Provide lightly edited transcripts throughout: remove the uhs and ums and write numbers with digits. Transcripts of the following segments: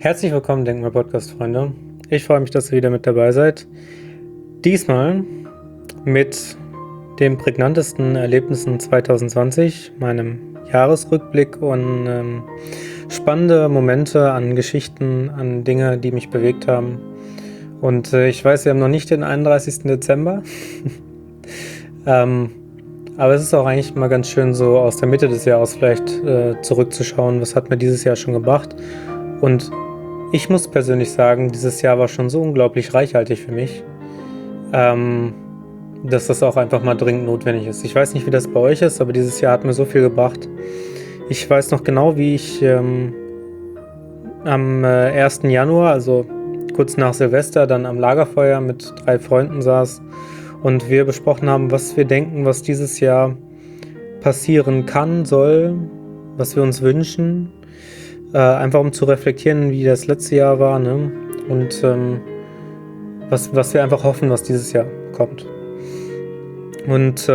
Herzlich willkommen, Denkmal-Podcast-Freunde. Ich freue mich, dass ihr wieder mit dabei seid. Diesmal mit den prägnantesten Erlebnissen 2020, meinem Jahresrückblick und spannende Momente an Geschichten, an Dinge, die mich bewegt haben. Und ich weiß, wir haben noch nicht den 31. Dezember. Aber es ist auch eigentlich mal ganz schön, so aus der Mitte des Jahres vielleicht zurückzuschauen, was hat mir dieses Jahr schon gebracht. Und ich muss persönlich sagen, dieses Jahr war schon so unglaublich reichhaltig für mich, dass das auch einfach mal dringend notwendig ist. Ich weiß nicht, wie das bei euch ist, aber dieses Jahr hat mir so viel gebracht. Ich weiß noch genau, wie ich am 1. Januar, also kurz nach Silvester, dann am Lagerfeuer mit 3 Freunden saß und wir besprochen haben, was wir denken, was dieses Jahr passieren kann, soll, was wir uns wünschen. Einfach um zu reflektieren, wie das letzte Jahr war, ne? Und was wir einfach hoffen, was dieses Jahr kommt. Und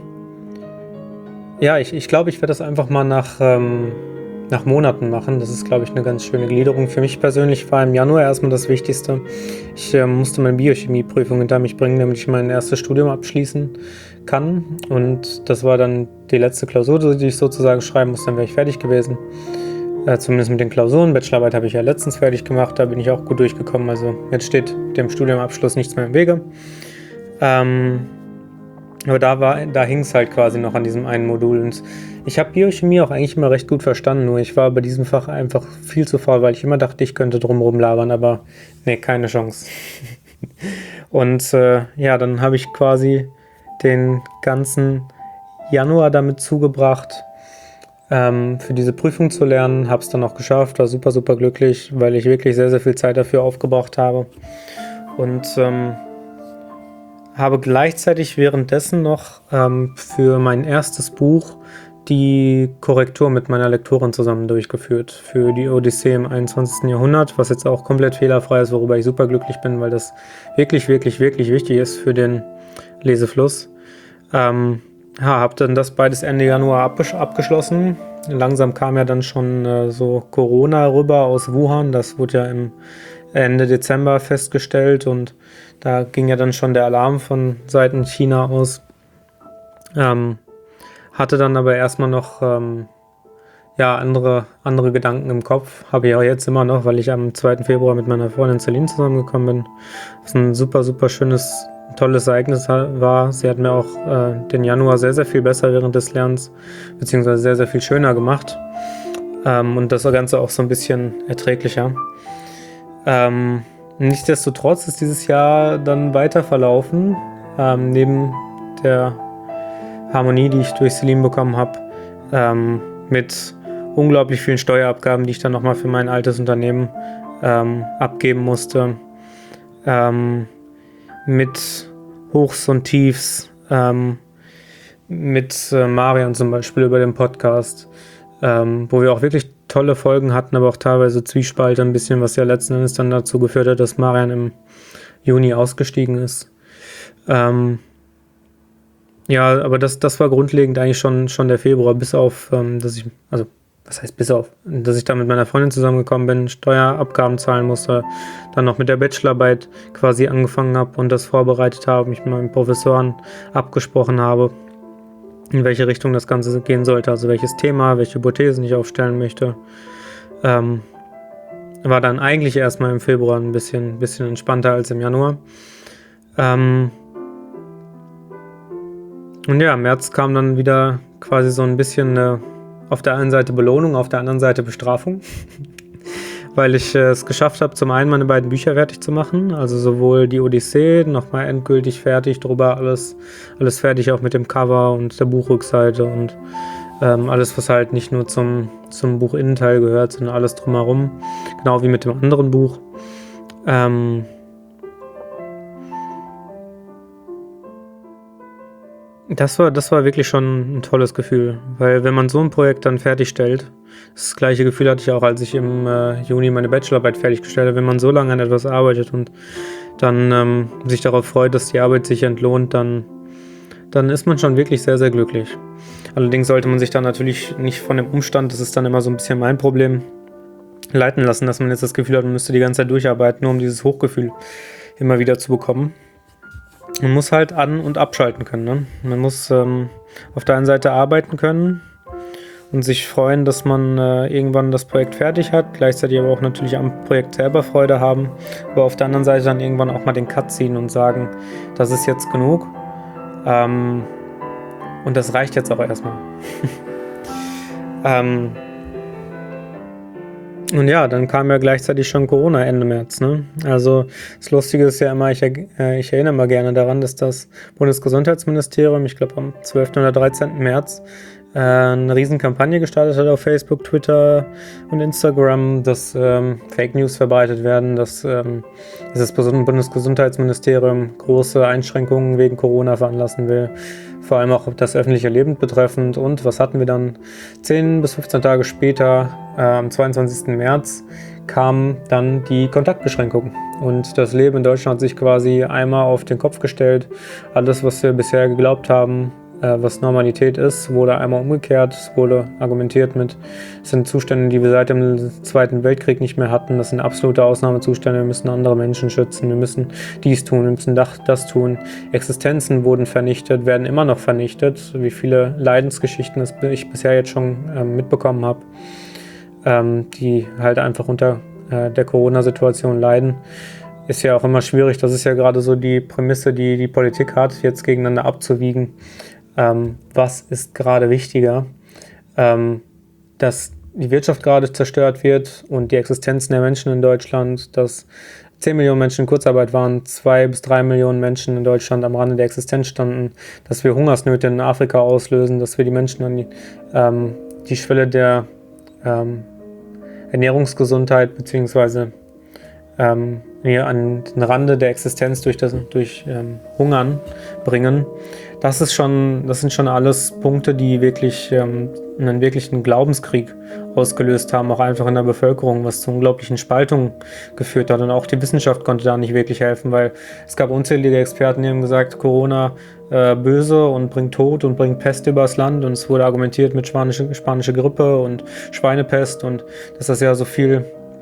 ja, ich glaube, ich werde das einfach mal nach Monaten machen. Das ist, glaube ich, eine ganz schöne Gliederung. Für mich persönlich war im Januar erstmal das Wichtigste. Ich musste meine Biochemieprüfung hinter mich bringen, damit ich mein erstes Studium abschließen kann. Und das war dann die letzte Klausur, die ich sozusagen schreiben musste. Dann wäre ich fertig gewesen. Zumindest mit den Klausuren. Bachelorarbeit habe ich ja letztens fertig gemacht. Da bin ich auch gut durchgekommen. Also jetzt steht dem Studiumabschluss nichts mehr im Wege. Aber da hing es halt quasi noch an diesem einen Modul. Und ich habe Biochemie auch eigentlich immer recht gut verstanden, nur ich war bei diesem Fach einfach viel zu faul, weil ich immer dachte, ich könnte drumherum labern, aber nee, keine Chance. Und ja, dann habe ich quasi den ganzen Januar damit zugebracht, für diese Prüfung zu lernen. Habe es dann auch geschafft, war super, super glücklich, weil ich wirklich sehr, sehr viel Zeit dafür aufgebraucht habe. Und habe gleichzeitig währenddessen noch für mein erstes Buch die Korrektur mit meiner Lektorin zusammen durchgeführt für die Odyssee im 21. Jahrhundert, was jetzt auch komplett fehlerfrei ist, worüber ich super glücklich bin, weil das wirklich, wirklich, wirklich wichtig ist für den Lesefluss. Habe dann das beides Ende Januar abgeschlossen. Langsam kam ja dann schon so Corona rüber aus Wuhan, das wurde ja im Ende Dezember festgestellt und da ging ja dann schon der Alarm von Seiten China aus. Hatte dann aber erstmal noch ja, andere Gedanken im Kopf. Habe ich auch jetzt immer noch, weil ich am 2. Februar mit meiner Freundin Celine zusammengekommen bin. Was ein super, super schönes, tolles Ereignis war. Sie hat mir auch den Januar sehr, sehr viel besser während des Lernens, beziehungsweise sehr, sehr viel schöner gemacht. Und das Ganze auch so ein bisschen erträglicher. Nichtsdestotrotz ist dieses Jahr dann weiter verlaufen, neben der Harmonie, die ich durch Celine bekommen habe, mit unglaublich vielen Steuerabgaben, die ich dann nochmal für mein altes Unternehmen abgeben musste, mit Hochs und Tiefs, mit Marian zum Beispiel über den Podcast, wo wir auch wirklich tolle Folgen hatten, aber auch teilweise Zwiespalt ein bisschen, was ja letzten Endes dann dazu geführt hat, dass Marian im Juni ausgestiegen ist. Ja, aber das war grundlegend eigentlich schon der Februar, bis auf, dass ich da mit meiner Freundin zusammengekommen bin, Steuerabgaben zahlen musste, dann noch mit der Bachelorarbeit quasi angefangen habe und das vorbereitet habe, mich mit meinen Professoren abgesprochen habe, in welche Richtung das Ganze gehen sollte, also welches Thema, welche Hypothesen ich aufstellen möchte. War dann eigentlich erstmal im Februar ein bisschen entspannter als im Januar. Und ja, im März kam dann wieder quasi so ein bisschen auf der einen Seite Belohnung, auf der anderen Seite Bestrafung, weil ich es geschafft habe, zum einen meine beiden Bücher fertig zu machen, also sowohl die Odyssee, nochmal endgültig fertig, drüber alles fertig, auch mit dem Cover und der Buchrückseite und alles, was halt nicht nur zum Buchinnenteil gehört, sondern alles drumherum, genau wie mit dem anderen Buch. Das war wirklich schon ein tolles Gefühl, weil wenn man so ein Projekt dann fertigstellt, das gleiche Gefühl hatte ich auch, als ich im Juni meine Bachelorarbeit fertiggestellt habe, wenn man so lange an etwas arbeitet und dann sich darauf freut, dass die Arbeit sich entlohnt, dann ist man schon wirklich sehr, sehr glücklich. Allerdings sollte man sich dann natürlich nicht von dem Umstand, das ist dann immer so ein bisschen mein Problem, leiten lassen, dass man jetzt das Gefühl hat, man müsste die ganze Zeit durcharbeiten, nur um dieses Hochgefühl immer wieder zu bekommen. Man muss halt an- und abschalten können. Ne? Man muss auf der einen Seite arbeiten können und sich freuen, dass man irgendwann das Projekt fertig hat, gleichzeitig aber auch natürlich am Projekt selber Freude haben, aber auf der anderen Seite dann irgendwann auch mal den Cut ziehen und sagen, das ist jetzt genug und das reicht jetzt auch erstmal. Und ja, dann kam ja gleichzeitig schon Corona Ende März. Ne? Also das Lustige ist ja immer, ich erinnere mal gerne daran, dass das Bundesgesundheitsministerium, ich glaube am 12. oder 13. März, eine Riesenkampagne gestartet hat auf Facebook, Twitter und Instagram, dass Fake News verbreitet werden, dass das Bundesgesundheitsministerium große Einschränkungen wegen Corona veranlassen will, vor allem auch das öffentliche Leben betreffend. Und was hatten wir dann? 10 bis 15 Tage später, am 22. März, kam dann die Kontaktbeschränkung. Und das Leben in Deutschland hat sich quasi einmal auf den Kopf gestellt. Alles, was wir bisher geglaubt haben, was Normalität ist, wurde einmal umgekehrt. Es wurde argumentiert mit, es sind Zustände, die wir seit dem Zweiten Weltkrieg nicht mehr hatten. Das sind absolute Ausnahmezustände. Wir müssen andere Menschen schützen. Wir müssen dies tun. Wir müssen das tun. Existenzen wurden vernichtet, werden immer noch vernichtet. Wie viele Leidensgeschichten ich bisher jetzt schon mitbekommen habe, die halt einfach unter der Corona-Situation leiden. Ist ja auch immer schwierig. Das ist ja gerade so die Prämisse, die die Politik hat, jetzt gegeneinander abzuwiegen. Was ist gerade wichtiger, dass die Wirtschaft gerade zerstört wird und die Existenzen der Menschen in Deutschland, dass 10 Millionen Menschen in Kurzarbeit waren, 2 bis 3 Millionen Menschen in Deutschland am Rande der Existenz standen, dass wir Hungersnöte in Afrika auslösen, dass wir die Menschen an die Schwelle der Ernährungsgesundheit bzw. an den Rande der Existenz durch Hungern bringen. Das sind schon alles Punkte, die wirklich einen wirklichen Glaubenskrieg ausgelöst haben, auch einfach in der Bevölkerung, was zu unglaublichen Spaltungen geführt hat. Und auch die Wissenschaft konnte da nicht wirklich helfen, weil es gab unzählige Experten, die haben gesagt, Corona böse und bringt Tod und bringt Pest übers Land. Und es wurde argumentiert mit spanische Grippe und Schweinepest und dass das ja so viel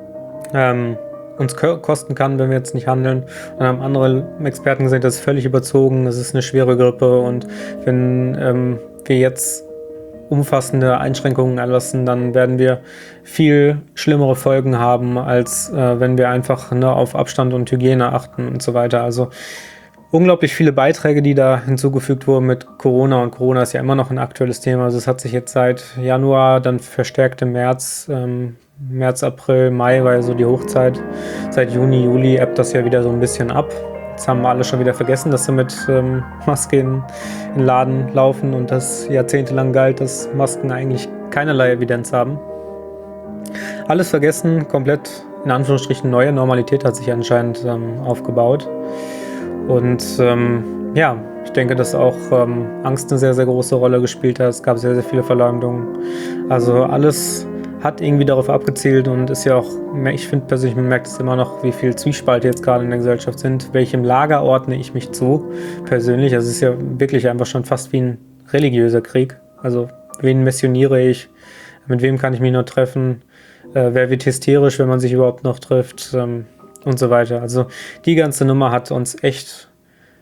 uns kosten kann, wenn wir jetzt nicht handeln. Und dann haben andere Experten gesagt, das ist völlig überzogen, es ist eine schwere Grippe und wenn wir jetzt umfassende Einschränkungen erlassen, dann werden wir viel schlimmere Folgen haben, als wenn wir einfach auf Abstand und Hygiene achten und so weiter. Also unglaublich viele Beiträge, die da hinzugefügt wurden mit Corona, und Corona ist ja immer noch ein aktuelles Thema. Also es hat sich jetzt seit Januar, dann verstärkt im März, April, Mai war ja so die Hochzeit. Seit Juni, Juli ebbt das ja wieder so ein bisschen ab. Jetzt haben alle schon wieder vergessen, dass sie mit Maske in Laden laufen und das jahrzehntelang galt, dass Masken eigentlich keinerlei Evidenz haben. Alles vergessen, komplett in Anführungsstrichen neue Normalität hat sich anscheinend aufgebaut. Und ich denke, dass auch Angst eine sehr, sehr große Rolle gespielt hat. Es gab sehr, sehr viele Verleumdungen. Also alles hat irgendwie darauf abgezielt und ist ja auch, ich finde persönlich, man merkt es immer noch, wie viel Zwiespalte jetzt gerade in der Gesellschaft sind. Welchem Lager ordne ich mich zu, persönlich? Also es ist ja wirklich einfach schon fast wie ein religiöser Krieg. Also wen missioniere ich? Mit wem kann ich mich noch treffen? Wer wird hysterisch, wenn man sich überhaupt noch trifft? Und so weiter. Also die ganze Nummer hat uns echt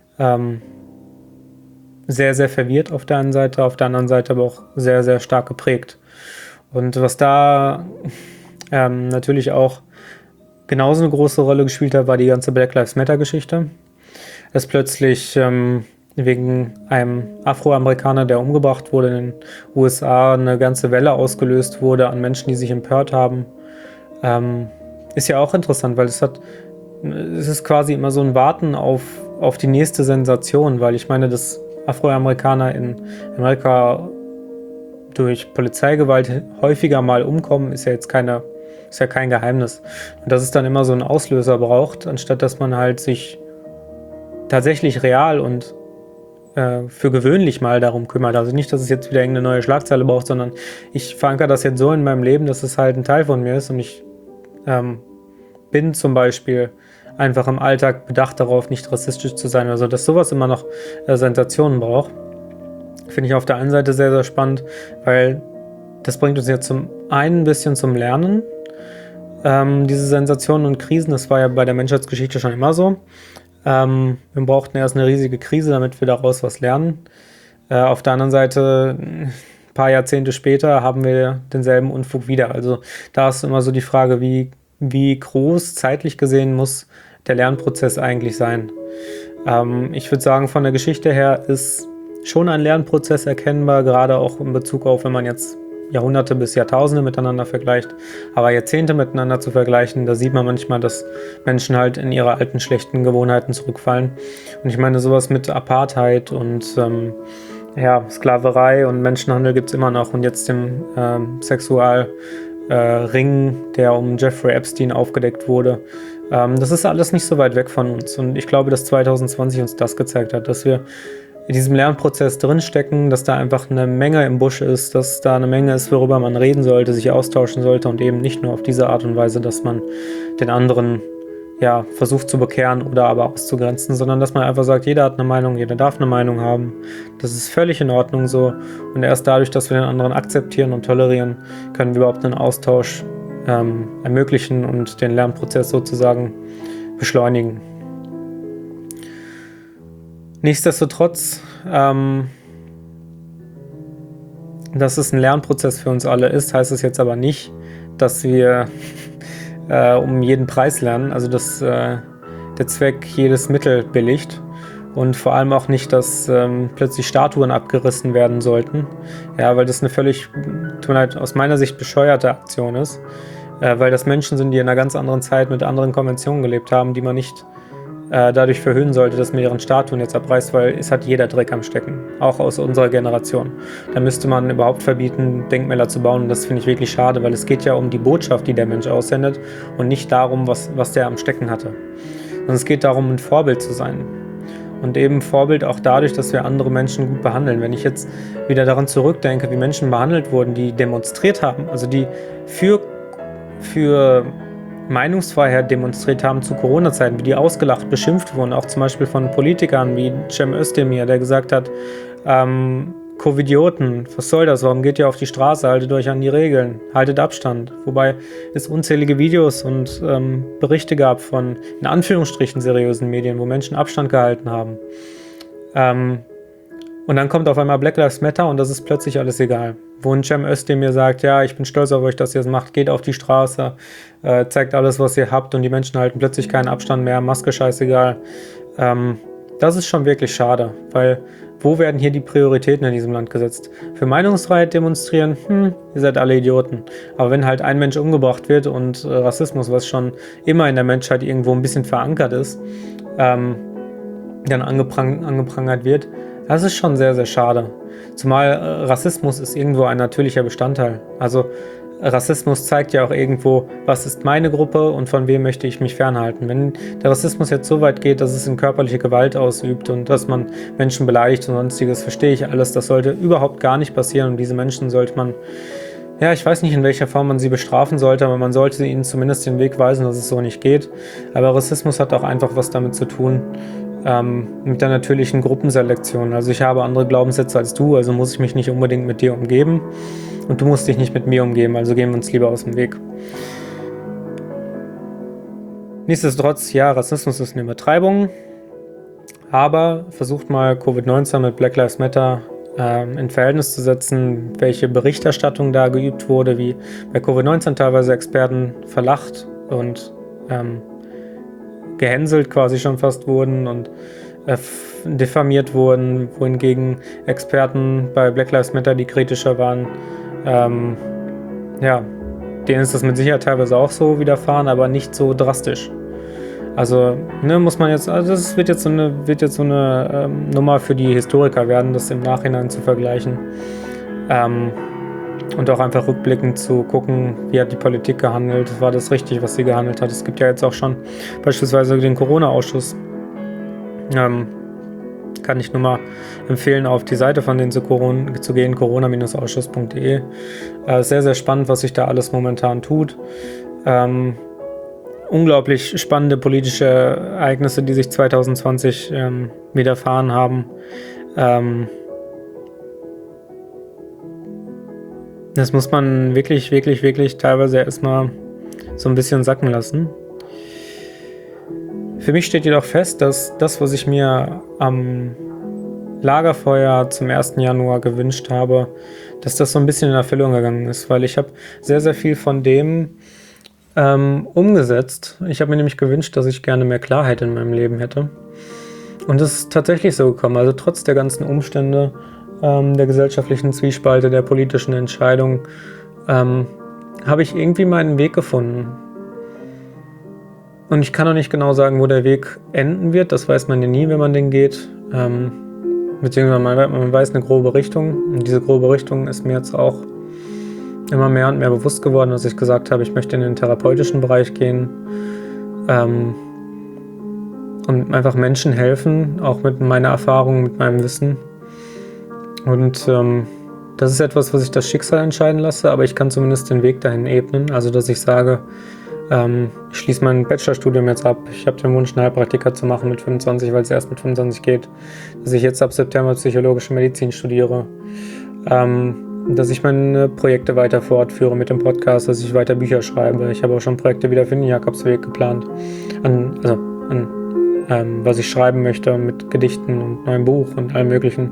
sehr, sehr verwirrt auf der einen Seite, auf der anderen Seite aber auch sehr, sehr stark geprägt. Und was da natürlich auch genauso eine große Rolle gespielt hat, war die ganze Black Lives Matter-Geschichte. Dass plötzlich wegen einem Afroamerikaner, der umgebracht wurde in den USA, eine ganze Welle ausgelöst wurde an Menschen, die sich empört haben. Ist ja auch interessant, weil es ist quasi immer so ein Warten auf die nächste Sensation, weil ich meine, dass Afroamerikaner in Amerika durch Polizeigewalt häufiger mal umkommen, ist ja kein Geheimnis. Und dass es dann immer so einen Auslöser braucht, anstatt dass man halt sich tatsächlich real und für gewöhnlich mal darum kümmert. Also nicht, dass es jetzt wieder irgendeine neue Schlagzeile braucht, sondern ich verankere das jetzt so in meinem Leben, dass es halt ein Teil von mir ist und ich bin zum Beispiel einfach im Alltag bedacht darauf, nicht rassistisch zu sein. Also dass sowas immer noch Sensationen braucht. Finde ich auf der einen Seite sehr, sehr spannend, weil das bringt uns ja zum einen ein bisschen zum Lernen Diese Sensationen und Krisen, das war ja bei der Menschheitsgeschichte schon immer so. Wir brauchten erst eine riesige Krise, damit wir daraus was lernen. Auf der anderen Seite, ein paar Jahrzehnte später, haben wir denselben Unfug wieder. Also da ist immer so die Frage, wie groß zeitlich gesehen muss der Lernprozess eigentlich sein. Ich würde sagen, von der Geschichte her ist schon ein Lernprozess erkennbar, gerade auch in Bezug auf, wenn man jetzt Jahrhunderte bis Jahrtausende miteinander vergleicht, aber Jahrzehnte miteinander zu vergleichen, da sieht man manchmal, dass Menschen halt in ihre alten schlechten Gewohnheiten zurückfallen. Und ich meine, sowas mit Apartheid und Sklaverei und Menschenhandel gibt es immer noch, und jetzt dem Sexualring, der um Jeffrey Epstein aufgedeckt wurde. Das ist alles nicht so weit weg von uns, und ich glaube, dass 2020 uns das gezeigt hat, dass wir in diesem Lernprozess drinstecken, dass da einfach eine Menge im Busch ist, dass da eine Menge ist, worüber man reden sollte, sich austauschen sollte, und eben nicht nur auf diese Art und Weise, dass man den anderen versucht zu bekehren oder aber auszugrenzen, sondern dass man einfach sagt, jeder hat eine Meinung, jeder darf eine Meinung haben. Das ist völlig in Ordnung so, und erst dadurch, dass wir den anderen akzeptieren und tolerieren, können wir überhaupt einen Austausch ermöglichen und den Lernprozess sozusagen beschleunigen. Nichtsdestotrotz, dass es ein Lernprozess für uns alle ist, heißt es jetzt aber nicht, dass wir um jeden Preis lernen, also dass der Zweck jedes Mittel billigt, und vor allem auch nicht, dass plötzlich Statuen abgerissen werden sollten, weil das eine völlig, aus meiner Sicht bescheuerte Aktion ist, weil das Menschen sind, die in einer ganz anderen Zeit mit anderen Konventionen gelebt haben, die man nicht dadurch verhöhnen sollte, dass man ihren Statuen jetzt abreißt, weil es hat jeder Dreck am Stecken, auch aus unserer Generation. Da müsste man überhaupt verbieten, Denkmäler zu bauen, und das finde ich wirklich schade, weil es geht ja um die Botschaft, die der Mensch aussendet, und nicht darum, was der am Stecken hatte. Und es geht darum, ein Vorbild zu sein. Und eben Vorbild auch dadurch, dass wir andere Menschen gut behandeln. Wenn ich jetzt wieder daran zurückdenke, wie Menschen behandelt wurden, die demonstriert haben, also die für Meinungsfreiheit demonstriert haben zu Corona-Zeiten, wie die ausgelacht, beschimpft wurden, auch zum Beispiel von Politikern wie Cem Özdemir, der gesagt hat, Covidioten, was soll das, warum geht ihr auf die Straße, haltet euch an die Regeln, haltet Abstand. Wobei es unzählige Videos und Berichte gab von, in Anführungsstrichen, seriösen Medien, wo Menschen Abstand gehalten haben. Und dann kommt auf einmal Black Lives Matter, und das ist plötzlich alles egal. Wo ein Cem Özdemir sagt, ja, ich bin stolz auf euch, dass ihr es macht, geht auf die Straße, zeigt alles, was ihr habt, und die Menschen halten plötzlich keinen Abstand mehr, Maske scheißegal. Das ist schon wirklich schade, weil wo werden hier die Prioritäten in diesem Land gesetzt? Für Meinungsfreiheit demonstrieren, ihr seid alle Idioten. Aber wenn halt ein Mensch umgebracht wird und Rassismus, was schon immer in der Menschheit irgendwo ein bisschen verankert ist, dann angeprangert wird, das ist schon sehr, sehr schade. Zumal Rassismus ist irgendwo ein natürlicher Bestandteil. Also Rassismus zeigt ja auch irgendwo, was ist meine Gruppe und von wem möchte ich mich fernhalten. Wenn der Rassismus jetzt so weit geht, dass es in körperliche Gewalt ausübt und dass man Menschen beleidigt und sonstiges, verstehe ich alles. Das sollte überhaupt gar nicht passieren, und diese Menschen sollte man, ich weiß nicht, in welcher Form man sie bestrafen sollte, aber man sollte ihnen zumindest den Weg weisen, dass es so nicht geht. Aber Rassismus hat auch einfach was damit zu tun, mit der natürlichen Gruppenselektion. Also ich habe andere Glaubenssätze als du, also muss ich mich nicht unbedingt mit dir umgeben, und du musst dich nicht mit mir umgeben, also gehen wir uns lieber aus dem Weg. Nichtsdestotrotz, ja, Rassismus ist eine Übertreibung, aber versucht mal Covid-19 mit Black Lives Matter in Verhältnis zu setzen, welche Berichterstattung da geübt wurde, wie bei Covid-19 teilweise Experten verlacht und gehänselt quasi schon fast wurden und diffamiert wurden, wohingegen Experten bei Black Lives Matter, die kritischer waren, denen ist das mit Sicherheit teilweise auch so widerfahren, aber nicht so drastisch. Also, muss man jetzt, also das wird jetzt so eine Nummer für die Historiker werden, das im Nachhinein zu vergleichen. Und auch einfach rückblickend zu gucken, wie hat die Politik gehandelt, war das richtig, was sie gehandelt hat. Es gibt ja jetzt auch schon beispielsweise den Corona-Ausschuss. Kann ich nur mal empfehlen, auf die Seite von denen zu gehen, corona-ausschuss.de. Sehr, sehr spannend, was sich da alles momentan tut. Unglaublich spannende politische Ereignisse, die sich 2020 widerfahren haben. Das muss man wirklich, wirklich, wirklich teilweise erstmal so ein bisschen sacken lassen. Für mich steht jedoch fest, dass das, was ich mir am Lagerfeuer zum 1. Januar gewünscht habe, dass das so ein bisschen in Erfüllung gegangen ist, weil ich habe sehr, sehr viel von dem umgesetzt. Ich habe mir nämlich gewünscht, dass ich gerne mehr Klarheit in meinem Leben hätte. Und das ist tatsächlich so gekommen. Also trotz der ganzen Umstände, der gesellschaftlichen Zwiespalte, der politischen Entscheidung, habe ich irgendwie meinen Weg gefunden. Und ich kann auch nicht genau sagen, wo der Weg enden wird. Das weiß man ja nie, wenn man den geht. Beziehungsweise man weiß eine grobe Richtung. Und diese grobe Richtung ist mir jetzt auch immer mehr und mehr bewusst geworden, dass ich gesagt habe, ich möchte in den therapeutischen Bereich gehen. Und einfach Menschen helfen, auch mit meiner Erfahrung, mit meinem Wissen. Und das ist etwas, was ich das Schicksal entscheiden lasse, aber ich kann zumindest den Weg dahin ebnen. Also, dass ich sage, ich schließe mein Bachelorstudium jetzt ab. Ich habe den Wunsch, einen Heilpraktiker zu machen mit 25, weil es erst mit 25 geht. Dass ich jetzt ab September psychologische Medizin studiere. Dass ich meine Projekte weiter fortführe mit dem Podcast, dass ich weiter Bücher schreibe. Ich habe auch schon Projekte wieder für den Jakobsweg geplant. Was ich schreiben möchte mit Gedichten und neuem Buch und allem Möglichen.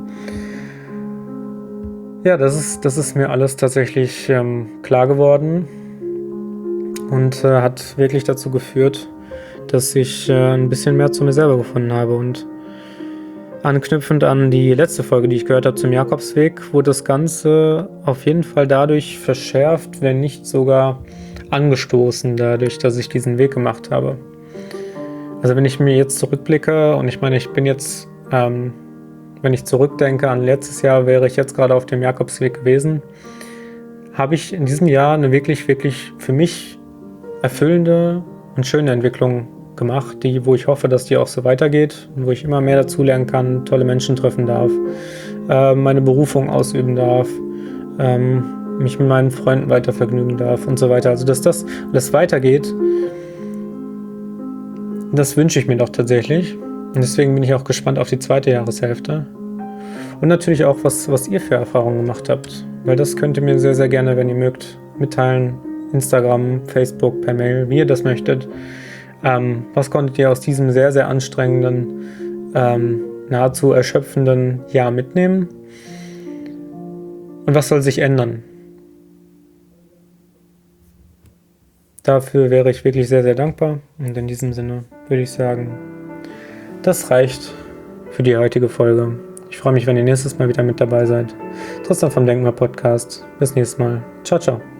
Ja, das ist mir alles tatsächlich klar geworden und hat wirklich dazu geführt, dass ich ein bisschen mehr zu mir selber gefunden habe. Und anknüpfend an die letzte Folge, die ich gehört habe zum Jakobsweg, wurde das Ganze auf jeden Fall dadurch verschärft, wenn nicht sogar angestoßen, dadurch, dass ich diesen Weg gemacht habe. Also wenn ich mir jetzt zurückblicke, und ich meine, ich bin jetzt, wenn ich zurückdenke an letztes Jahr, wäre ich jetzt gerade auf dem Jakobsweg gewesen, habe ich in diesem Jahr eine wirklich, wirklich für mich erfüllende und schöne Entwicklung gemacht, wo ich hoffe, dass die auch so weitergeht, wo ich immer mehr dazulernen kann, tolle Menschen treffen darf, meine Berufung ausüben darf, mich mit meinen Freunden weiter vergnügen darf und so weiter. Also dass das alles weitergeht, das wünsche ich mir doch tatsächlich. Und deswegen bin ich auch gespannt auf die zweite Jahreshälfte. Und natürlich auch, was ihr für Erfahrungen gemacht habt. Weil das könnt ihr mir sehr, sehr gerne, wenn ihr mögt, mitteilen. Instagram, Facebook, per Mail, wie ihr das möchtet. Was konntet ihr aus diesem sehr, sehr anstrengenden, nahezu erschöpfenden Jahr mitnehmen? Und was soll sich ändern? Dafür wäre ich wirklich sehr, sehr dankbar. Und in diesem Sinne würde ich sagen, das reicht für die heutige Folge. Ich freue mich, wenn ihr nächstes Mal wieder mit dabei seid. Tristan vom Denkmal Podcast. Bis nächstes Mal. Ciao, ciao.